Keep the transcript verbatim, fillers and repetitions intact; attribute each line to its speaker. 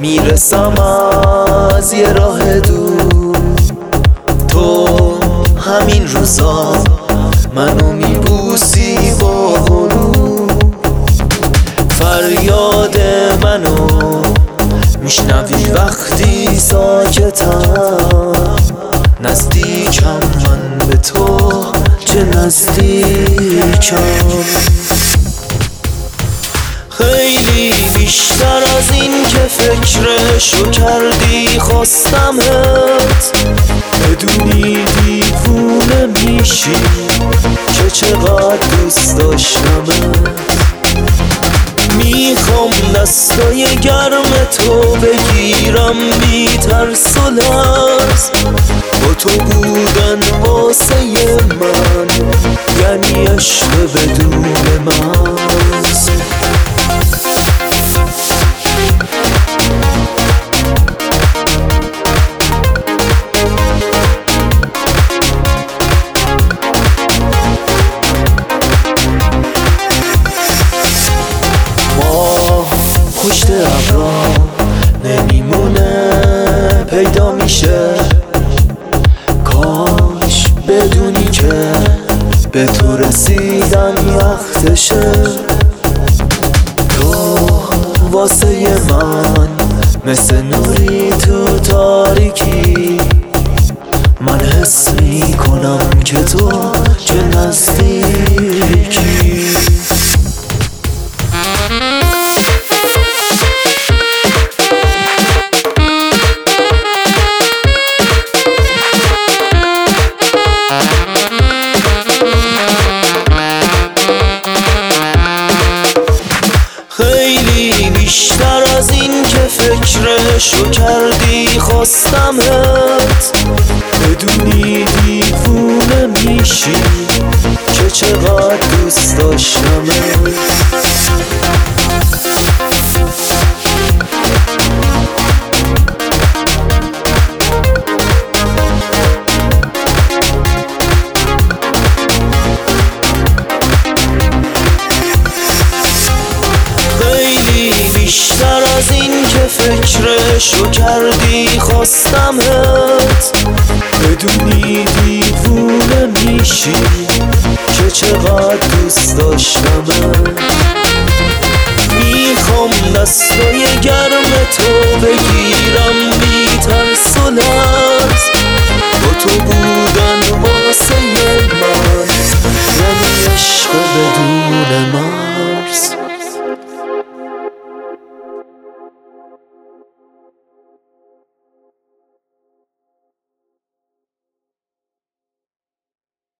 Speaker 1: میرسم از یه راه دور، تو همین روزا منو میبوسی با غرور. فریاد منو میشنوی وقتی ساکتم، نزدیکم من به تو چه نزدیکم. خیلی بیشتر از این که فکرشو کردی خواستمت، بدونی دیوونه میشی که چقدر دوست داشتمت. میخوام دستای گرم تو بگیرم بی ترس و لرز، با تو بودن واسه من یعنی عشق بدون مرز. پشت ابرا نمیمونه پیدا میشه، کاش بدونی که به تو رسیدن وقتشه. تو واسه من مثل نوری تو تاریکی، من حس میکنم که تو چه نزدیکی. خیلی بیشتر از این که فکرشو کردی خواستمت، بدونی دیوونه میشی که چقدر دوست داشتمت. بیشتر از این که فکرشو کردی خواستمت، بدونی دیوونه میشی که چقدر دوست داشتمت. میخوام دستای گرم تو بگیرم